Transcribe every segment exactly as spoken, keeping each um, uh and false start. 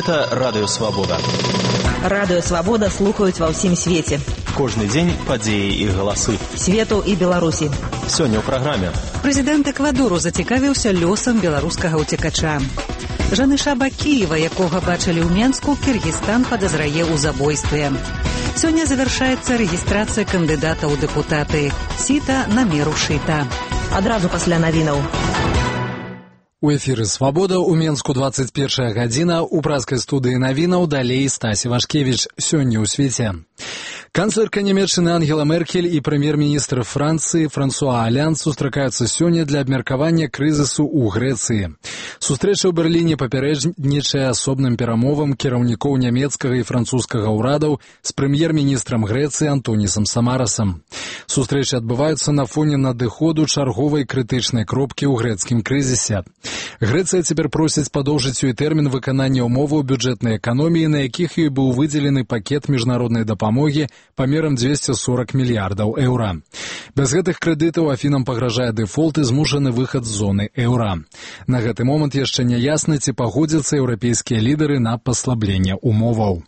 Гэта Радыё Свабода. Радыё Свабода слухаюць ва ўсім свеце. Кожны дзень падзеі і галасы. Свету і Беларусі. Сёння ў праграме. Прэзідэнт Эквадору зацікавіўся лёсам беларускага ўцекача. Жаныша Бакіева, якога бачылі ў Менску, Кыргызстан падазрае ў забойстве. Сёння завяршаецца рэгістрацыя кандыдата ў дэпутаты. Сіта на меру шыта. Адразу пасля навінаў. У эфіры «Свабода» у Менску двадцать первая гадзіна, у празкай студыі навінаў далей Стасі Вашкевіч. Сёння ў свеце. Канцлерка Нямецчыны Ангела Меркель і прэм'ер-міністр Францыі Франсуа Олянд сустракаюцца сёння для абмеркавання крызісу ў Грэцыі. Сустрэча ў Берліне папярэднічае асобным перамовам кіраўнікоў нямецкага і французскага ўрадаў з прэм'ер-міністрам Грэцыі Антонісам Самарасам. Сустрэчы адбываюцца на фоне надыходу чарговай крытычнай кропкі ў грэцкім крызісе. Грэцыя цяпер просіць падоўжыць ёй тэрмін выканання ўмоваў бюджэтнай эканоміі, на якіх ёй быў выдзелены пакет міжнароднай дапамогі памерам двести сорок мільярдаў еўра. Без гэтых крэдытаў Афінам пагражае дэфолт і змушаны выхад з зоны еўра. На гэты момант яшчэ не ясна, ці пагодзяцца еўрапейскія лідары на паслабленне умоваў.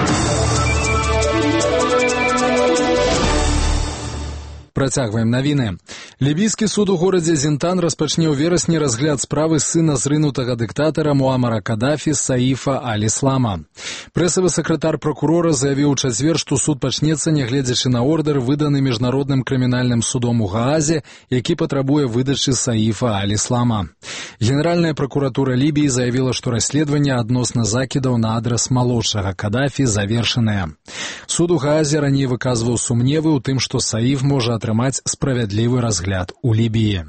Працягваем навіны. Лібійскі суд у горадзе Зінтан распачне ў верасні разгляд справы сына зрынутага дыктатара Муамара Кадафі Саіфа Аль-Іслама. Прэсавы сакратар пракурора заявіў у чацвер, што суд пачнецца, нягледзячы на ордэр, выданы міжнародным крымінальным судом у Гаазе, які патрабуе выдачы Саіфа Аль-Іслама. Генеральная пракуратура Лібіі заявіла, што расследаванне адносна закідаў на адрас малодшага Кадафі завершанае. Суд у Гаазе раней выказваў сумневы ў тым, што Саіф можа атрымаць справядлівы разгляд у Лібіі.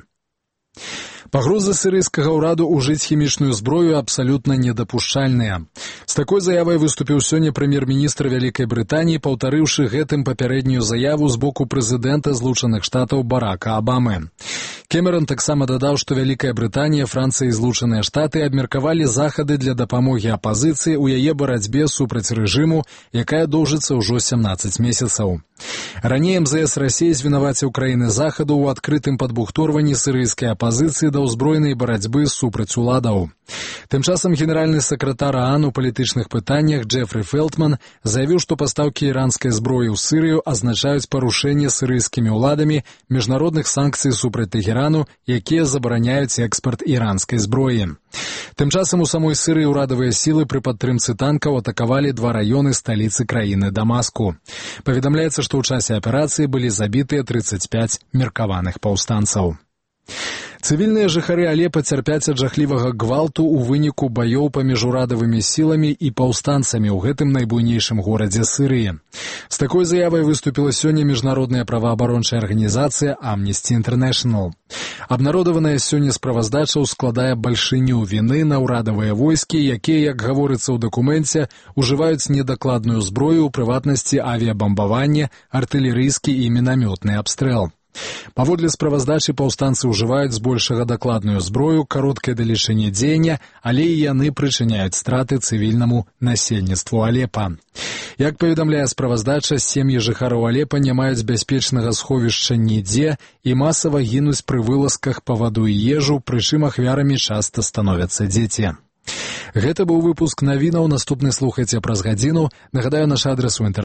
Пагрозы сірыйскага ўраду ўжыць хімічную зброю абсалютна недапушчальныя. З такой заявай выступіў сёння прэм'ер-міністр Вялікай Брытаніі, паўтарыўшы гэтым папярэднюю заяву з боку прэзідэнта Злучаных Штатаў Барака Абамы. Кэмерон таксама дадаў, што Вялікая Брытанія, Францыя і Злучаныя Штаты абмеркавалі захады для дапамогі апазіцыі ў яе барацьбе супраць рэжыму, якая доўжыцца ўжо сямнаццаць месяцаў. Раней эм зэ эс Расіі звінаваціў краіны захаду ў адкрытым падбухторванні сірыйскай апазіцыі да ўзброенай барацьбы супраць уладаў. Тым часам генеральны сакратар ААН у палітычных пытаннях Джефрі Фелтман заявіў, што пастаўкі іранскай зброі ў Сырыю азначаюць парушэнне сірыйскімі ўладамі міжнародных санкцый супраць Тэхерану, якія забараняюць экспарт іранскай зброі. Тым часам у самой Сырыі ўрадавыя сілы пры падтрымцы танкаў атакавалі два раёны сталіцы краіны Дамаску. Паведамляецца, што ў часе аперацыі былі забітыя тридцать пять меркаваных паўстанцаў. Цывільныя жыхары Алепа цярпяць ад жахлівага гвалту ў выніку баёў паміж урадавымі сіламі і паўстанцамі ў гэтым найбуйнейшым горадзе Сырыі. З такой заявай выступіла сёння міжнародная праваабарончая арганізацыя Amnesty International. Абнародаваная сёння справаздача складае бальшыню віны на ўрадавыя войскі, якія, як гаворыцца ў дакуменце, ужываюць недакладную зброю, у прыватнасці авіябамбаванне, артылерыйскі і мінамётны абстрэл. Паводле справаздачы паўстанцы ўжываюць збольшага дакладную зброю, кароткае далечынне дзеяння, але і яны прычыняюць страты цывільнаму насельніцтву Алепа. Як паведамляе справаздача, сем'і жыхароў Алепа не маюць бяспечнага сховішча нідзе і масава гінуць пры вылазках па ваду і ежу, прычым ахвярамі часта становяцца дзеці. Гэта быў выпуск навінаў, наступны слухайце праз гадзіну. Нагадаю, наш адрас у інтэрнэце.